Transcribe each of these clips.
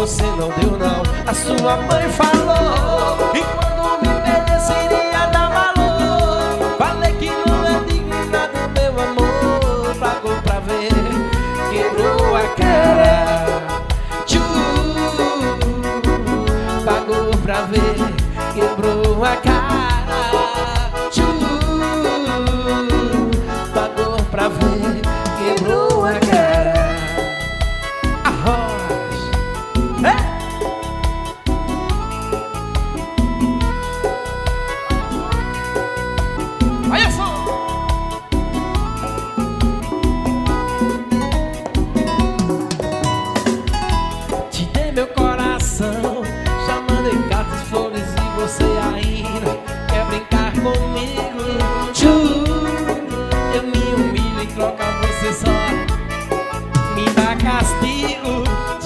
você não deu não. A sua mãe falou, e quando me perdesse iria dar valor. Falei que não é digna do meu amor. Pagou pra ver, quebrou a cara. Pagou pra ver, quebrou a cara. Pagou pra ver, quebrou a cara. Arroz. Aí eu sou. Te dei meu coração, já mandei cartas, flores e você ainda quer brincar comigo. Eu me humilho em troca, você só me dá castigo.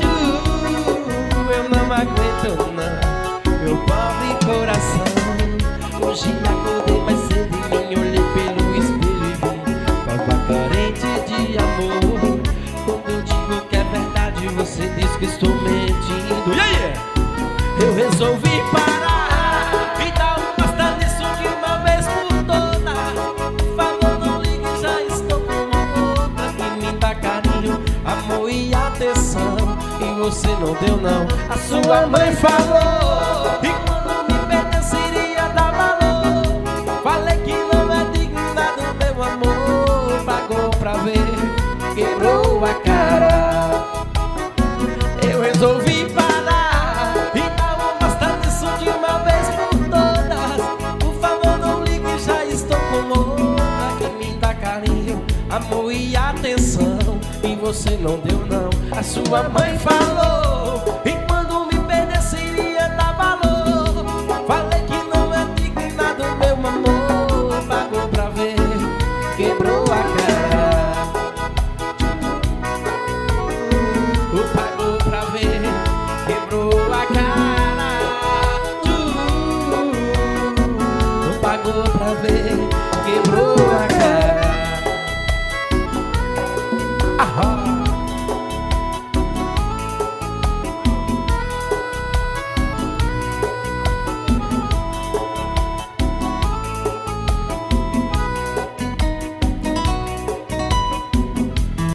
Eu não aguento não, meu pobre coração. Hoje acordei mais cedo e me olhei pelo espelho e vi tava carente de amor. Quando eu digo que é verdade, você diz que estou mentindo. E aí? Eu resolvi parar e dar um basta nisso de uma vez por todas. Por favor, não ligue, já estou com uma outra que me dá carinho, amor e atenção. E você não deu não. A sua mãe falou, e quando me perdesse iria dar valor. Falei que não é digna do meu amor. Pagou pra ver, quebrou a cara. Eu resolvi parar e dar um basta nisso de uma vez por todas. Por favor, não ligue, já estou com outra que me dá carinho, amor e atenção. E você não deu não. A sua mãe falou,